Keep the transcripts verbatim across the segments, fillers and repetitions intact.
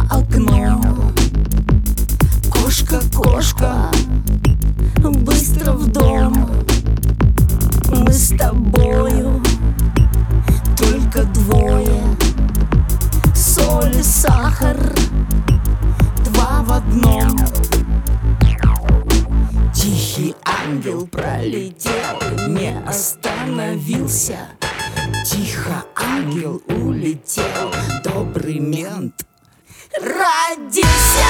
окном. Кошка, кошка, быстро в дом. Мы с тобою только двое. Соль и сахар, два в одном. Тихий ангел пролетел, не остановился. Тихо ангел улетел, добрый мент родился.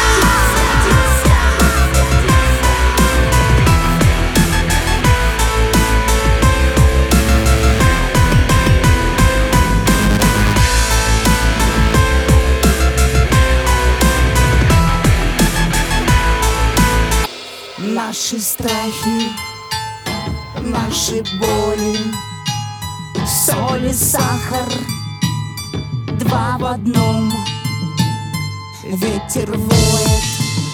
Наши страхи, наши боли, соль и сахар, два в одном. Ветер воет,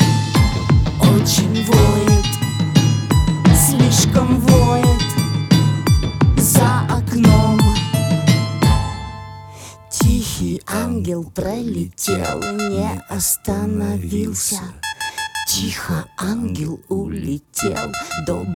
очень воет, слишком воет за окном. Тихий ангел пролетел, не остановился. Тихо ангел улетел, добрый